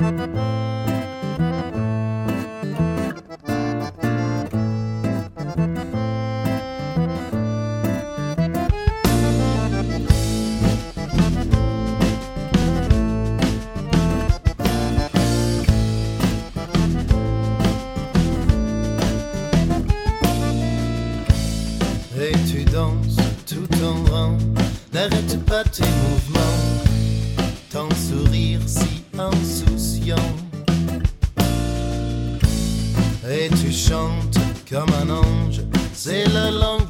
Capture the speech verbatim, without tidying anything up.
Et tu danses tout en rang, n'arrête pas tes mouvements, ton sourire si insouciant. Et tu chantes comme un ange, c'est la langue